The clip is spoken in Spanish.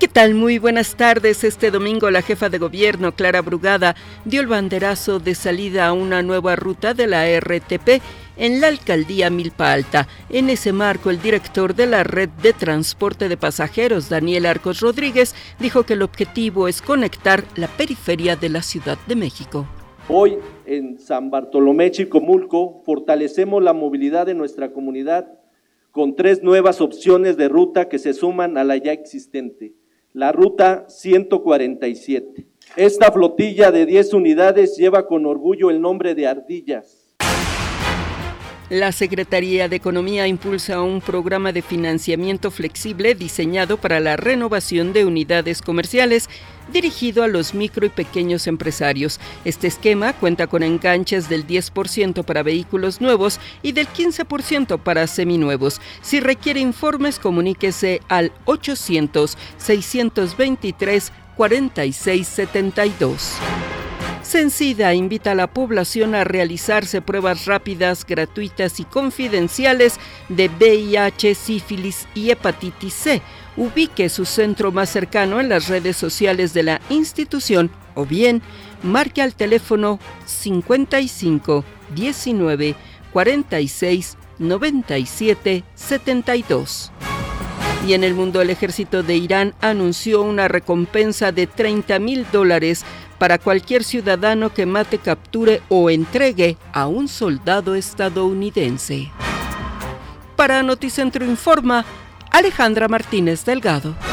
¿Qué tal? Muy buenas tardes. Este domingo la jefa de gobierno, Clara Brugada, dio el banderazo de salida a una nueva ruta de la RTP en la alcaldía Milpa Alta. En ese marco, el director de la red de transporte de pasajeros, Daniel Arcos Rodríguez, dijo que el objetivo es conectar la periferia de la Ciudad de México. Hoy, en San Bartolomé Chicomulco, fortalecemos la movilidad de nuestra comunidad con 3 nuevas opciones de ruta que se suman a la ya existente. La ruta 147. Esta flotilla de 10 unidades lleva con orgullo el nombre de Ardillas. La Secretaría de Economía impulsa un programa de financiamiento flexible diseñado para la renovación de unidades comerciales dirigido a los micro y pequeños empresarios. Este esquema cuenta con enganches del 10% para vehículos nuevos y del 15% para seminuevos. Si requiere informes, comuníquese al 800-623-4672. Cencida invita a la población a realizarse pruebas rápidas, gratuitas y confidenciales de VIH, sífilis y hepatitis C. Ubique su centro más cercano en las redes sociales de la institución o bien marque al teléfono 55 19 46 97 72. Y en el mundo, el ejército de Irán anunció una recompensa de $30,000 para cualquier ciudadano que mate, capture o entregue a un soldado estadounidense. Para Noticentro Informa, Alejandra Martínez Delgado.